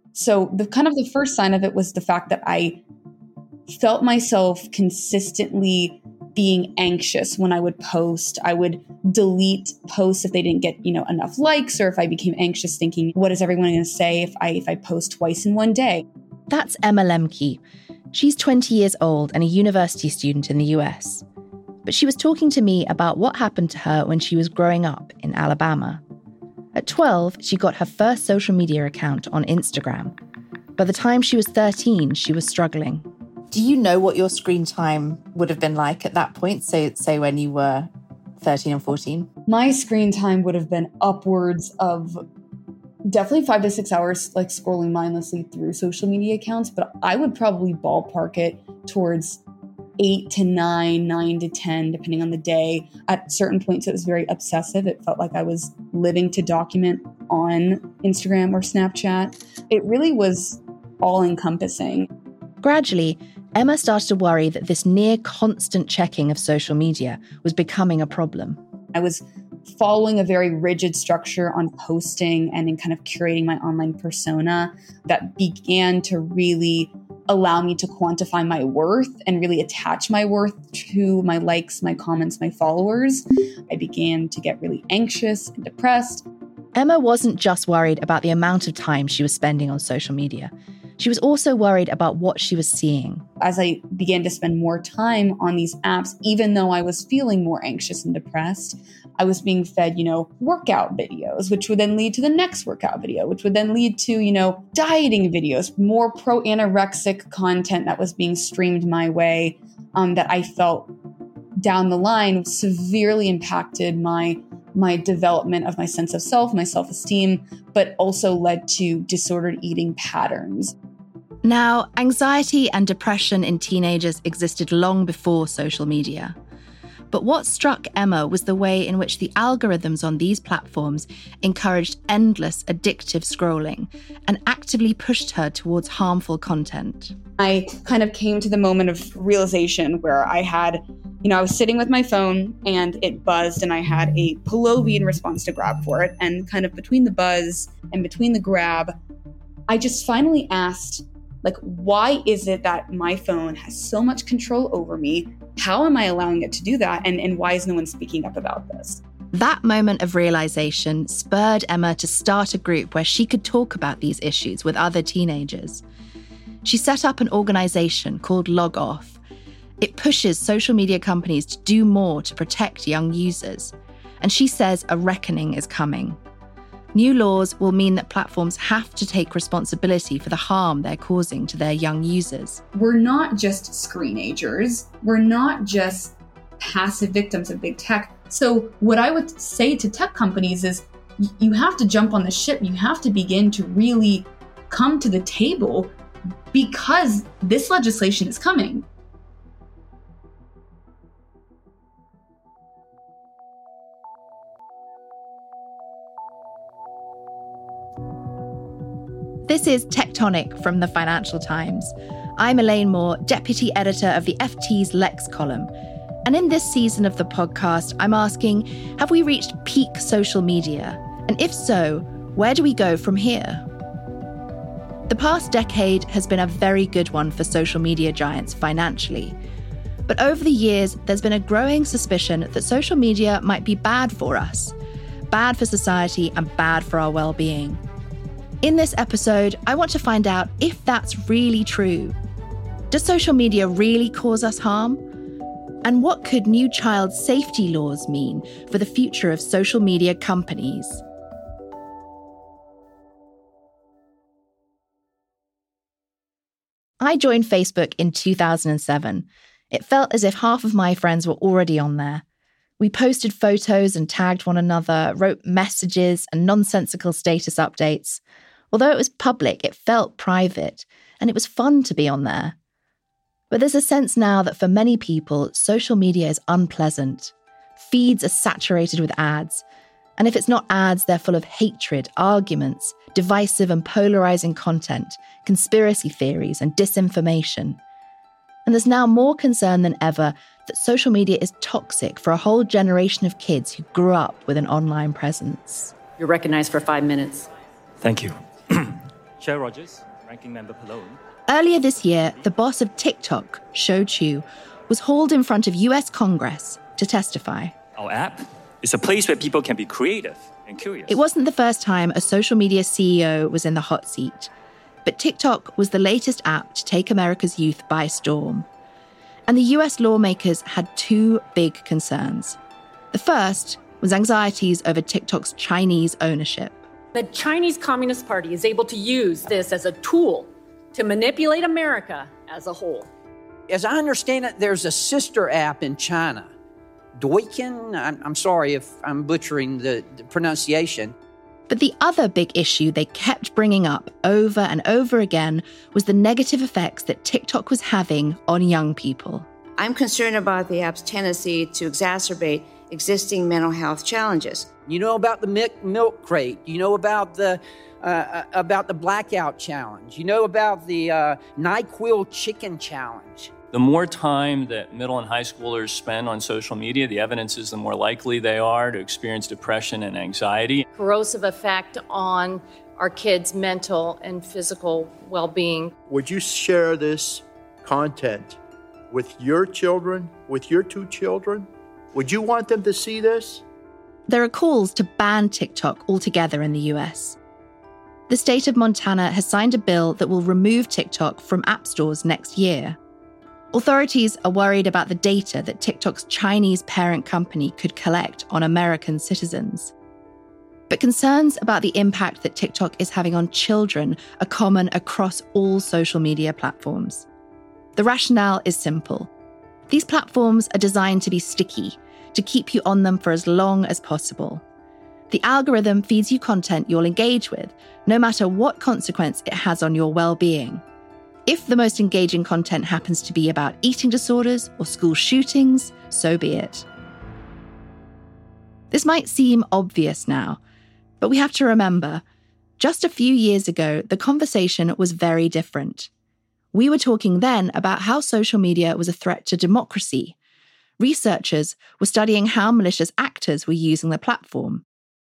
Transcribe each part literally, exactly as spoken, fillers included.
So the kind of the first sign of it was the fact that I felt myself consistently being anxious when I would post. I would delete posts if they didn't get, you know, enough likes, or if I became anxious thinking, what is everyone going to say if I if I post twice in one day? That's Emma Lemke. She's twenty years old and a university student in the U S. But she was talking to me about what happened to her when she was growing up in Alabama. At twelve, she got her first social media account on Instagram. By the time she was thirteen, she was struggling. Do you know what your screen time would have been like at that point? So, say when you were thirteen and fourteen? My screen time would have been upwards of definitely five to six hours, like scrolling mindlessly through social media accounts. But I would probably ballpark it towards eight to nine, nine to ten, depending on the day. At certain points, it was very obsessive. It felt like I was living to document on Instagram or Snapchat. It really was all-encompassing. Gradually, Emma started to worry that this near constant checking of social media was becoming a problem. I was following a very rigid structure on posting and in kind of curating my online persona that began to really allow me to quantify my worth and really attach my worth to my likes, my comments, my followers. I began to get really anxious and depressed. Emma wasn't just worried about the amount of time she was spending on social media. She was also worried about what she was seeing. As I began to spend more time on these apps, even though I was feeling more anxious and depressed, I was being fed, you know, workout videos, which would then lead to the next workout video, which would then lead to, you know, dieting videos, more pro-anorexic content that was being streamed my way, um, that I felt down the line severely impacted my my development of my sense of self, my self-esteem, but also led to disordered eating patterns. Now, anxiety and depression in teenagers existed long before social media. But what struck Emma was the way in which the algorithms on these platforms encouraged endless addictive scrolling and actively pushed her towards harmful content. I kind of came to the moment of realization where I had, you know, I was sitting with my phone and it buzzed and I had a Polovi in response to grab for it. And kind of between the buzz and between the grab, I just finally asked, like, why is it that my phone has so much control over me? How am I allowing it to do that? And, and why is no one speaking up about this? That moment of realization spurred Emma to start a group where she could talk about these issues with other teenagers. She set up an organization called Log Off. It pushes social media companies to do more to protect young users. And she says a reckoning is coming. New laws will mean that platforms have to take responsibility for the harm they're causing to their young users. We're not just screenagers. We're not just passive victims of big tech. So what I would say to tech companies is you have to jump on the ship. You have to begin to really come to the table because this legislation is coming. This is Tectonic from the Financial Times. I'm Elaine Moore, Deputy Editor of the F T's Lex column. And in this season of the podcast, I'm asking, have we reached peak social media? And if so, where do we go from here? The past decade has been a very good one for social media giants financially. But over the years, there's been a growing suspicion that social media might be bad for us, bad for society and bad for our well-being. In this episode, I want to find out if that's really true. Does social media really cause us harm? And what could new child safety laws mean for the future of social media companies? I joined Facebook in two thousand seven. It felt as if half of my friends were already on there. We posted photos and tagged one another, wrote messages and nonsensical status updates. Although it was public, it felt private, and it was fun to be on there. But there's a sense now that for many people, social media is unpleasant. Feeds are saturated with ads. And if it's not ads, they're full of hatred, arguments, divisive and polarizing content, conspiracy theories, and disinformation. And there's now more concern than ever that social media is toxic for a whole generation of kids who grew up with an online presence. You're recognized for five minutes. Thank you. Chair Rogers, Ranking Member Pallone. Earlier this year, the boss of TikTok, Shou Chew, was hauled in front of U S Congress to testify. Our app is a place where people can be creative and curious. It wasn't the first time a social media C E O was in the hot seat, but TikTok was the latest app to take America's youth by storm. And the U S lawmakers had two big concerns. The first was anxieties over TikTok's Chinese ownership. The Chinese Communist Party is able to use this as a tool to manipulate America as a whole. As I understand it, there's a sister app in China, Douyin. I'm, I'm sorry if I'm butchering the, the pronunciation. But the other big issue they kept bringing up over and over again was the negative effects that TikTok was having on young people. I'm concerned about the app's tendency to exacerbate existing mental health challenges. You know about the milk, milk crate. You know about the uh, about the blackout challenge. You know about the uh, NyQuil chicken challenge. The more time that middle and high schoolers spend on social media, the evidence is the more likely they are to experience depression and anxiety. Corrosive effect on our kids' mental and physical well-being. Would you share this content with your children, with your two children? Would you want them to see this? There are calls to ban TikTok altogether in the U S. The state of Montana has signed a bill that will remove TikTok from app stores next year. Authorities are worried about the data that TikTok's Chinese parent company could collect on American citizens. But concerns about the impact that TikTok is having on children are common across all social media platforms. The rationale is simple. These platforms are designed to be sticky, to keep you on them for as long as possible. The algorithm feeds you content you'll engage with, no matter what consequence it has on your well-being. If the most engaging content happens to be about eating disorders or school shootings, so be it. This might seem obvious now, but we have to remember, just a few years ago, the conversation was very different. We were talking then about how social media was a threat to democracy. Researchers were studying how malicious actors were using the platform.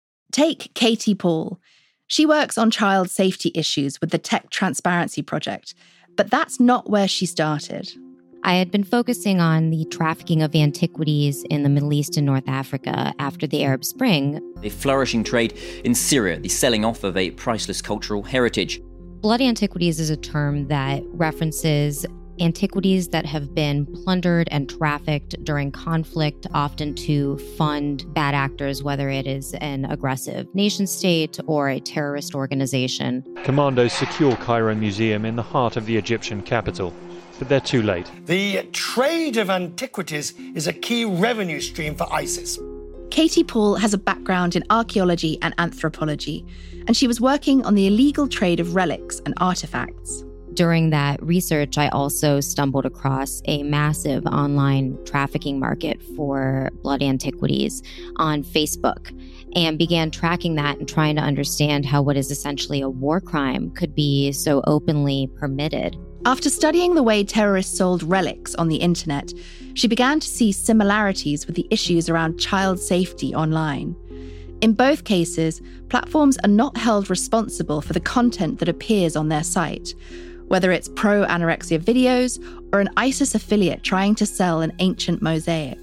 Take Katie Paul. She works on child safety issues with the Tech Transparency Project, but that's not where she started. I had been focusing on the trafficking of antiquities in the Middle East and North Africa after the Arab Spring. A flourishing trade in Syria, the selling off of a priceless cultural heritage. Blood antiquities is a term that references antiquities that have been plundered and trafficked during conflict, often to fund bad actors, whether it is an aggressive nation state or a terrorist organization. Commandos secure Cairo Museum in the heart of the Egyptian capital, but they're too late. The trade of antiquities is a key revenue stream for ISIS. Katie Paul has a background in archaeology and anthropology, and she was working on the illegal trade of relics and artifacts. During that research, I also stumbled across a massive online trafficking market for blood antiquities on Facebook and began tracking that and trying to understand how what is essentially a war crime could be so openly permitted. After studying the way terrorists sold relics on the internet, she began to see similarities with the issues around child safety online. In both cases, platforms are not held responsible for the content that appears on their site, whether it's pro-anorexia videos or an ISIS affiliate trying to sell an ancient mosaic.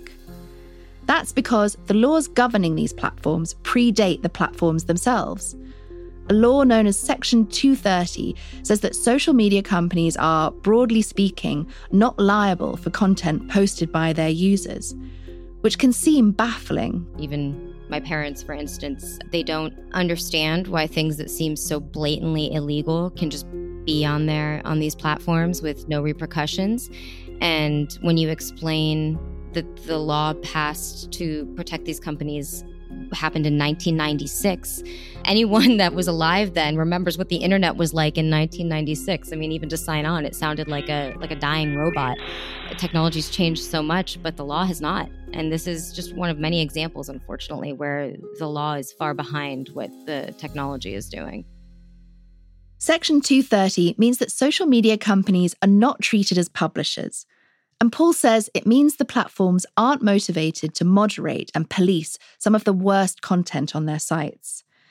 That's because the laws governing these platforms predate the platforms themselves. A law known as Section two thirty says that social media companies are, broadly speaking, not liable for content posted by their users, which can seem baffling. Even my parents, for instance, they don't understand why things that seem so blatantly illegal can just be on there on these platforms with no repercussions. And when you explain that the law passed to protect these companies happened in nineteen ninety-six, anyone that was alive then remembers what the internet was like in nineteen ninety-six. I mean, even to sign on, it sounded like a like a dying robot. The technology's changed so much, but the law has not. And this is just one of many examples, unfortunately, where the law is far behind what the technology is doing. Section two thirty means that social media companies are not treated as publishers. And Paul says it means the platforms aren't motivated to moderate and police some of the worst content on their sites.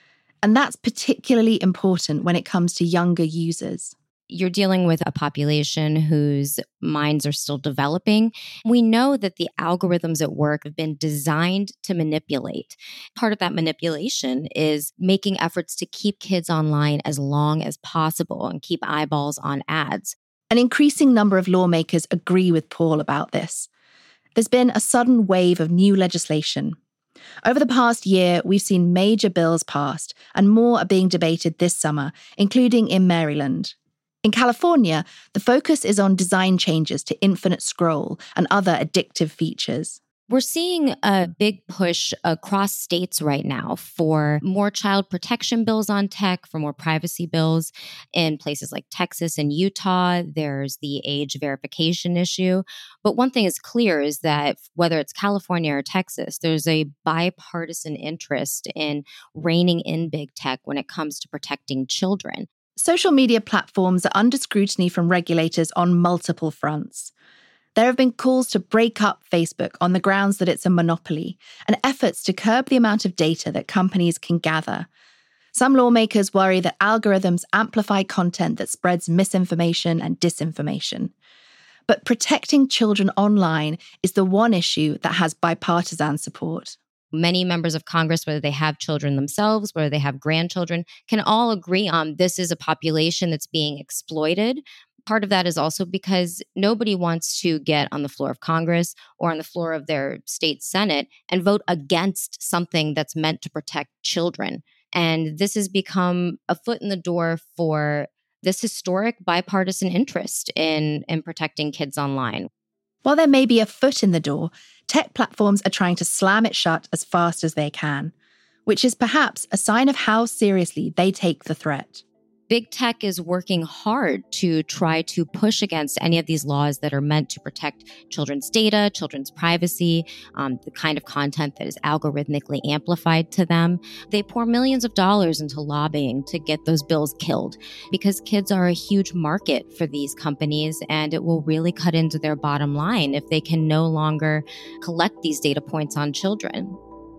And that's particularly important when it comes to younger users. You're dealing with a population whose minds are still developing. We know that the algorithms at work have been designed to manipulate. Part of that manipulation is making efforts to keep kids online as long as possible and keep eyeballs on ads. An increasing number of lawmakers agree with Paul about this. There's been a sudden wave of new legislation. Over the past year, we've seen major bills passed, and more are being debated this summer, including in Maryland. In California, the focus is on design changes to infinite scroll and other addictive features. We're seeing a big push across states right now for more child protection bills on tech, for more privacy bills. In places like Texas and Utah, there's the age verification issue. But one thing is clear is that whether it's California or Texas, there's a bipartisan interest in reining in big tech when it comes to protecting children. Social media platforms are under scrutiny from regulators on multiple fronts. There have been calls to break up Facebook on the grounds that it's a monopoly, and efforts to curb the amount of data that companies can gather. Some lawmakers worry that algorithms amplify content that spreads misinformation and disinformation. But protecting children online is the one issue that has bipartisan support. Many members of Congress, whether they have children themselves, whether they have grandchildren, can all agree on this is a population that's being exploited. Part of that is also because nobody wants to get on the floor of Congress or on the floor of their state Senate and vote against something that's meant to protect children. And this has become a foot in the door for this historic bipartisan interest in, in protecting kids online. While there may be a foot in the door, tech platforms are trying to slam it shut as fast as they can, which is perhaps a sign of how seriously they take the threat. Big tech is working hard to try to push against any of these laws that are meant to protect children's data, children's privacy, um, the kind of content that is algorithmically amplified to them. They pour millions of dollars into lobbying to get those bills killed because kids are a huge market for these companies, and it will really cut into their bottom line if they can no longer collect these data points on children.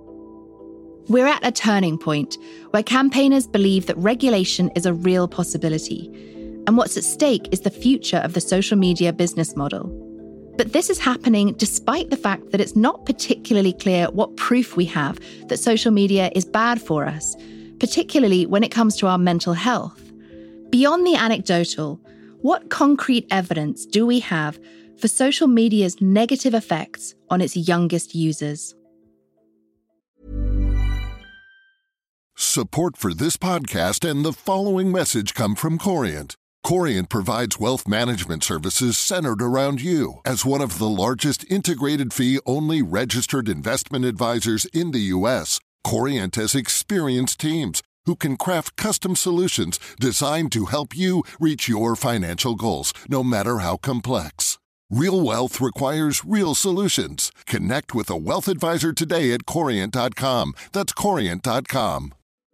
We're at a turning point where campaigners believe that regulation is a real possibility, and what's at stake is the future of the social media business model. But this is happening despite the fact that it's not particularly clear what proof we have that social media is bad for us, particularly when it comes to our mental health. Beyond the anecdotal, what concrete evidence do we have for social media's negative effects on its youngest users? Support for this podcast and the following message come from Corient. Corient provides wealth management services centered around you. As one of the largest integrated fee-only registered investment advisors in the U S, Corient has experienced teams who can craft custom solutions designed to help you reach your financial goals, no matter how complex. Real wealth requires real solutions. Connect with a wealth advisor today at corient dot com. That's corient dot com.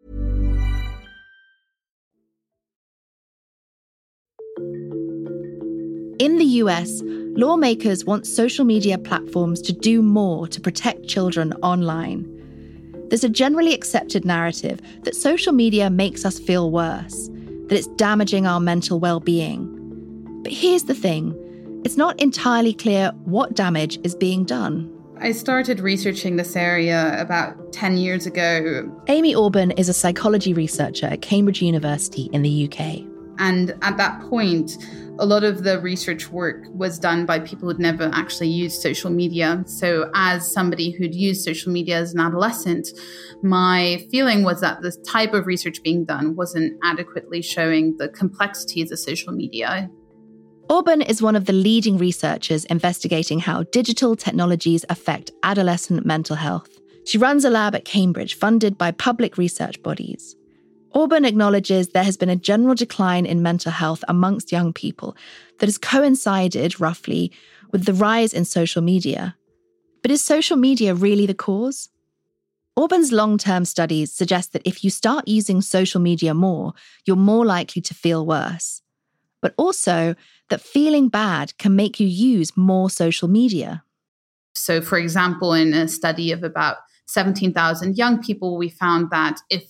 In the U S, lawmakers want social media platforms to do more to protect children online. There's a generally accepted narrative that social media makes us feel worse, that it's damaging our mental well-being. But here's the thing, it's not entirely clear what damage is being done. I started researching this area about ten years ago. Amy Orban is a psychology researcher at Cambridge University in the U K. And at that point, a lot of the research work was done by people who'd never actually used social media. So as somebody who'd used social media as an adolescent, my feeling was that this type of research being done wasn't adequately showing the complexities of social media. Orban is one of the leading researchers investigating how digital technologies affect adolescent mental health. She runs a lab at Cambridge funded by public research bodies. Orban acknowledges there has been a general decline in mental health amongst young people that has coincided, roughly, with the rise in social media. But is social media really the cause? Orban's long-term studies suggest that if you start using social media more, you're more likely to feel worse. But also that feeling bad can make you use more social media. So, for example, in a study of about seventeen thousand young people, we found that if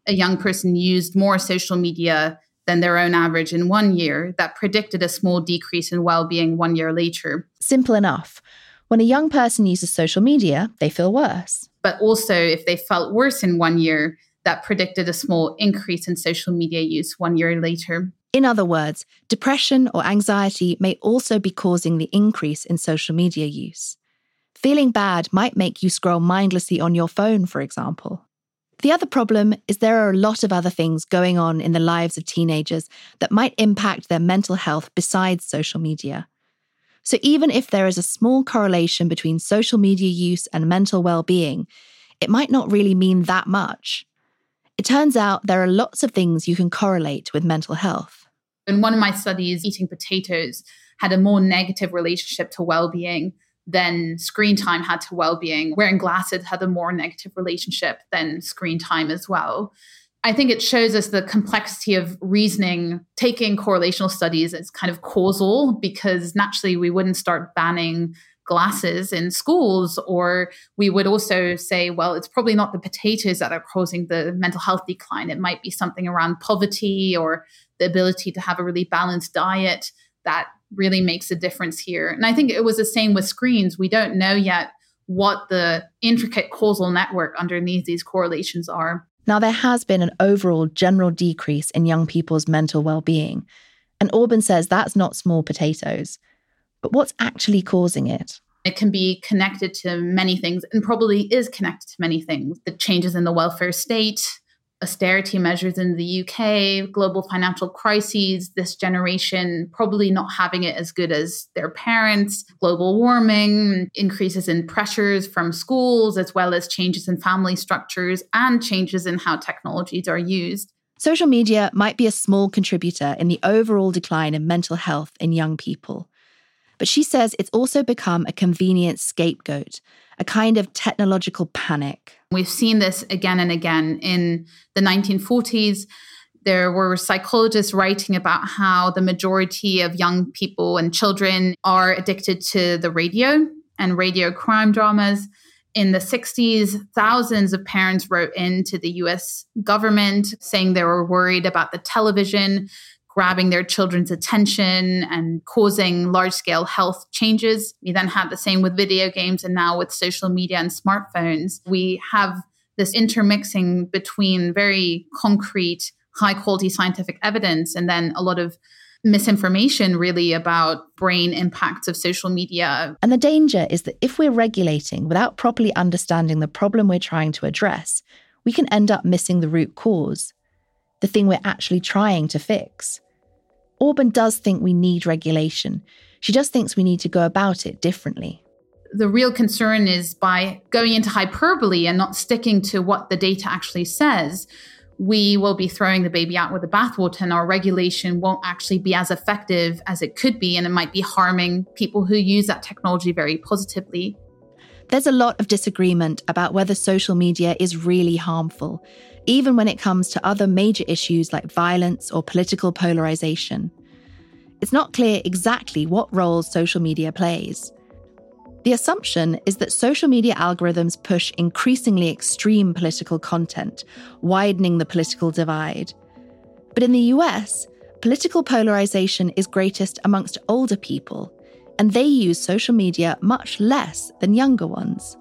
a young person used more social media than their own average in one year, that predicted a small decrease in well-being one year later. Simple enough. When a young person uses social media, they feel worse. But also, if they felt worse in one year, that predicted a small increase in social media use one year later. In other words, depression or anxiety may also be causing the increase in social media use. Feeling bad might make you scroll mindlessly on your phone, for example. The other problem is there are a lot of other things going on in the lives of teenagers that might impact their mental health besides social media. So even if there is a small correlation between social media use and mental well-being, it might not really mean that much. It turns out there are lots of things you can correlate with mental health. In one of my studies, eating potatoes had a more negative relationship to well-being than screen time had to well-being. Wearing glasses had a more negative relationship than screen time as well. I think it shows us the complexity of reasoning, taking correlational studies as kind of causal, because naturally we wouldn't start banning glasses in schools, or we would also say, well, it's probably not the potatoes that are causing the mental health decline. It might be something around poverty or the ability to have a really balanced diet that really makes a difference here. And I think it was the same with screens. We don't know yet what the intricate causal network underneath these correlations are. Now, there has been an overall general decrease in young people's mental well-being, and Orban says that's not small potatoes. But what's actually causing it? It can be connected to many things, and probably is connected to many things. The changes in the welfare state, austerity measures in the U K, global financial crises, this generation probably not having it as good as their parents, global warming, increases in pressures from schools, as well as changes in family structures and changes in how technologies are used. Social media might be a small contributor in the overall decline in mental health in young people. But she says it's also become a convenient scapegoat, a kind of technological panic. We've seen this again and again. In the nineteen forties, there were psychologists writing about how the majority of young people and children are addicted to the radio and radio crime dramas. In the sixties, thousands of parents wrote into the U S government saying they were worried about the television grabbing their children's attention and causing large-scale health changes. We then had the same with video games, and now with social media and smartphones. We have this intermixing between very concrete, high-quality scientific evidence and then a lot of misinformation really about brain impacts of social media. And the danger is that if we're regulating without properly understanding the problem we're trying to address, we can end up missing the root cause, the thing we're actually trying to fix. Orban does think we need regulation. She just thinks we need to go about it differently. The real concern is by going into hyperbole and not sticking to what the data actually says, we will be throwing the baby out with the bathwater, and our regulation won't actually be as effective as it could be, and it might be harming people who use that technology very positively. There's a lot of disagreement about whether social media is really harmful, even when it comes to other major issues like violence or political polarization. It's not clear exactly what role social media plays. The assumption is that social media algorithms push increasingly extreme political content, widening the political divide. But in the U S, political polarization is greatest amongst older people, and they use social media much less than younger ones.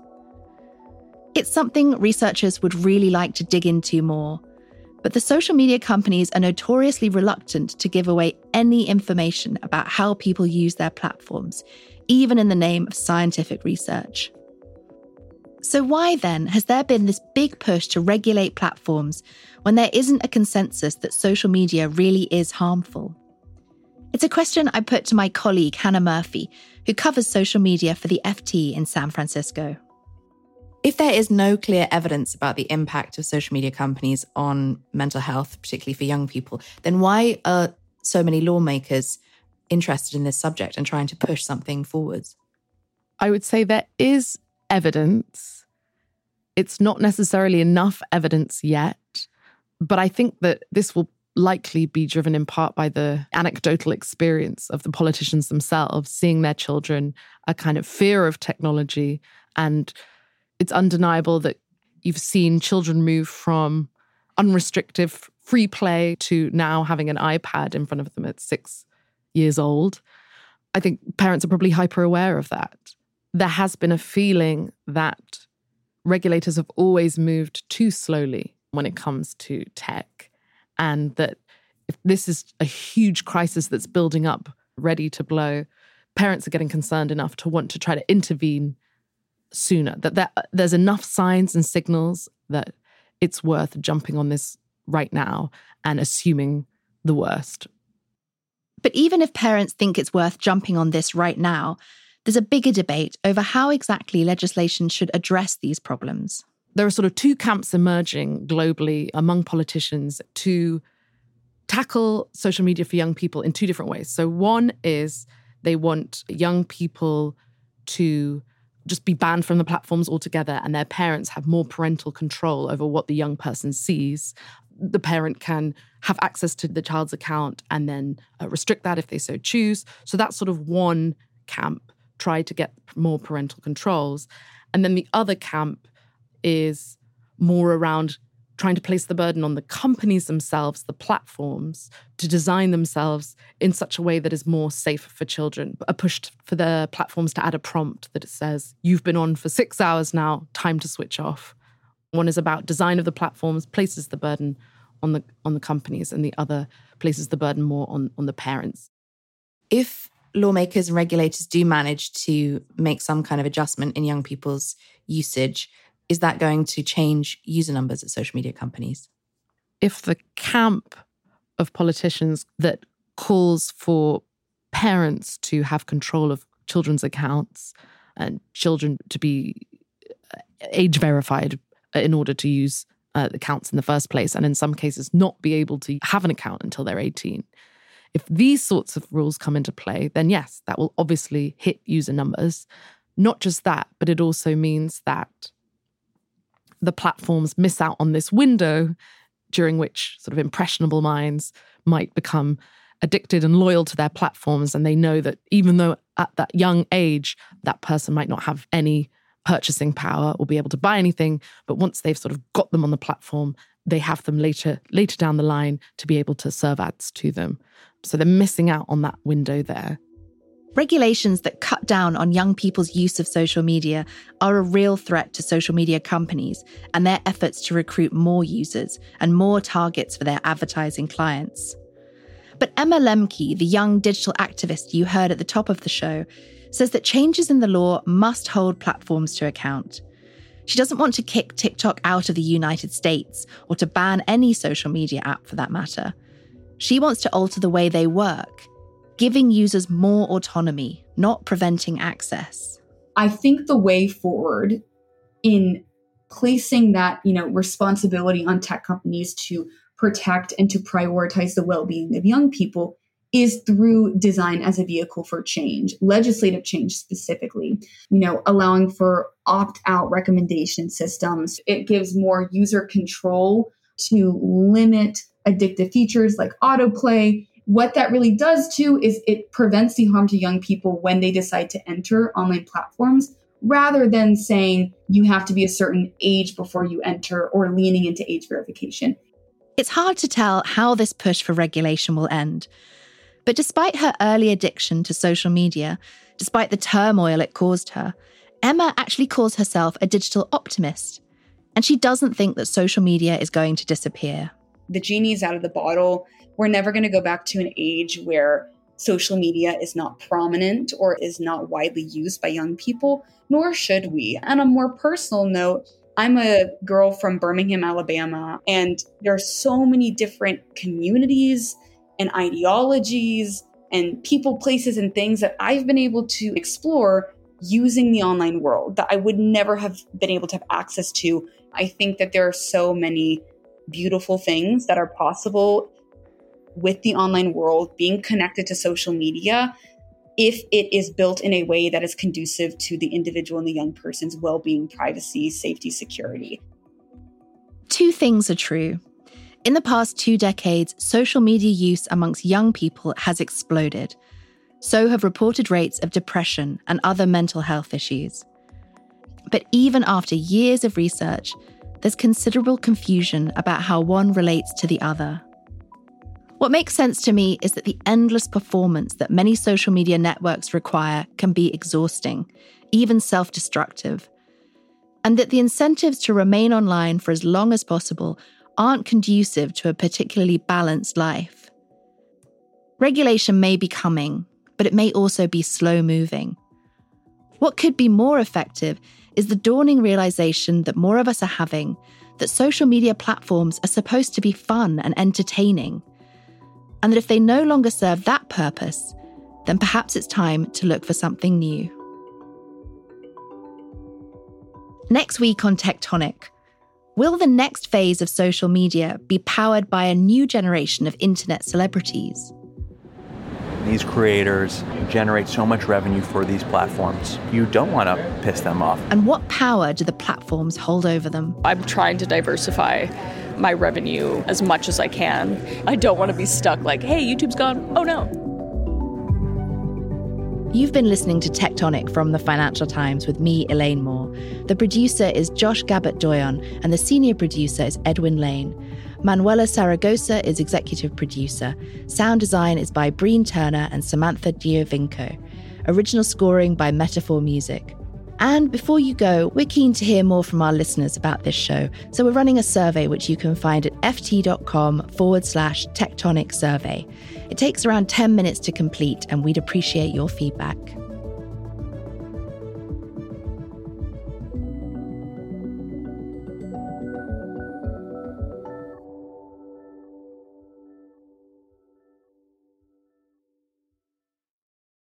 It's something researchers would really like to dig into more, but the social media companies are notoriously reluctant to give away any information about how people use their platforms, even in the name of scientific research. So why then has there been this big push to regulate platforms when there isn't a consensus that social media really is harmful? It's a question I put to my colleague Hannah Murphy, who covers social media for the F T in San Francisco. If there is no clear evidence about the impact of social media companies on mental health, particularly for young people, then why are so many lawmakers interested in this subject and trying to push something forwards? I would say there is evidence. It's not necessarily enough evidence yet, but I think that this will likely be driven in part by the anecdotal experience of the politicians themselves, seeing their children, a kind of fear of technology. And it's undeniable that you've seen children move from unrestricted free play to now having an iPad in front of them at six years old. I think parents are probably hyper aware of that. There has been a feeling that regulators have always moved too slowly when it comes to tech, and that if this is a huge crisis that's building up, ready to blow, parents are getting concerned enough to want to try to intervene sooner, that there, there's enough signs and signals that it's worth jumping on this right now and assuming the worst. But even if parents think it's worth jumping on this right now, there's a bigger debate over how exactly legislation should address these problems. There are sort of two camps emerging globally among politicians to tackle social media for young people in two different ways. So one is they want young people to just be banned from the platforms altogether, and their parents have more parental control over what the young person sees. The parent can have access to the child's account and then uh, restrict that if they so choose. So that's sort of one camp, try to get more parental controls. And then the other camp is more around trying to place the burden on the companies themselves, the platforms, to design themselves in such a way that is more safe for children. A push for the platforms to add a prompt that it says, you've been on for six hours now, time to switch off. One is about design of the platforms, places the burden on the on the companies, and the other places the burden more on, on the parents. If lawmakers and regulators do manage to make some kind of adjustment in young people's usage, is that going to change user numbers at social media companies? If the camp of politicians that calls for parents to have control of children's accounts and children to be age verified in order to use uh, accounts in the first place, and in some cases not be able to have an account until they're eighteen, if these sorts of rules come into play, then yes, that will obviously hit user numbers. Not just that, but it also means that the platforms miss out on this window during which sort of impressionable minds might become addicted and loyal to their platforms. And they know that even though at that young age, that person might not have any purchasing power or be able to buy anything, but once they've sort of got them on the platform, they have them later, later down the line to be able to serve ads to them. So they're missing out on that window there. Regulations that cut down on young people's use of social media are a real threat to social media companies and their efforts to recruit more users and more targets for their advertising clients. But Emma Lemke, the young digital activist you heard at the top of the show, says that changes in the law must hold platforms to account. She doesn't want to kick TikTok out of the United States or to ban any social media app for that matter. She wants to alter the way they work, giving users more autonomy, not preventing access. I think the way forward in placing that, you know, responsibility on tech companies to protect and to prioritize the well-being of young people is through design as a vehicle for change, legislative change specifically, you know, allowing for opt-out recommendation systems. It gives more user control to limit addictive features like autoplay. What that really does too is it prevents the harm to young people when they decide to enter online platforms, rather than saying you have to be a certain age before you enter or leaning into age verification. It's hard to tell how this push for regulation will end. But despite her early addiction to social media, despite the turmoil it caused her, Emma actually calls herself a digital optimist. And she doesn't think that social media is going to disappear. The genie's out of the bottle. We're never going to go back to an age where social media is not prominent or is not widely used by young people, nor should we. On a more personal note, I'm a girl from Birmingham, Alabama, and there are so many different communities and ideologies and people, places, and things that I've been able to explore using the online world that I would never have been able to have access to. I think that there are so many beautiful things that are possible with the online world, being connected to social media, if it is built in a way that is conducive to the individual and the young person's well-being, privacy, safety, security. Two things are true. In the past two decades, social media use amongst young people has exploded. So have reported rates of depression and other mental health issues. But even after years of research, there's considerable confusion about how one relates to the other. What makes sense to me is that the endless performance that many social media networks require can be exhausting, even self-destructive, and that the incentives to remain online for as long as possible aren't conducive to a particularly balanced life. Regulation may be coming, but it may also be slow-moving. What could be more effective is the dawning realization that more of us are having that social media platforms are supposed to be fun and entertaining, and that if they no longer serve that purpose, then perhaps it's time to look for something new. Next week on Tectonic, will the next phase of social media be powered by a new generation of internet celebrities? These creators generate so much revenue for these platforms. You don't want to piss them off. And what power do the platforms hold over them? I'm trying to diversify my revenue as much as I can. I don't want to be stuck like, hey, YouTube's gone. Oh, no. You've been listening to Tectonic from the Financial Times with me, Elaine Moore. The producer is Josh Gabbett-Doyon, and the senior producer is Edwin Lane. Manuela Saragosa is executive producer. Sound design is by Breen Turner and Samantha Giovinco. Original scoring by Metaphor Music. And before you go, we're keen to hear more from our listeners about this show, so we're running a survey which you can find at ft.com forward slash tectonic survey. It takes around ten minutes to complete, and we'd appreciate your feedback.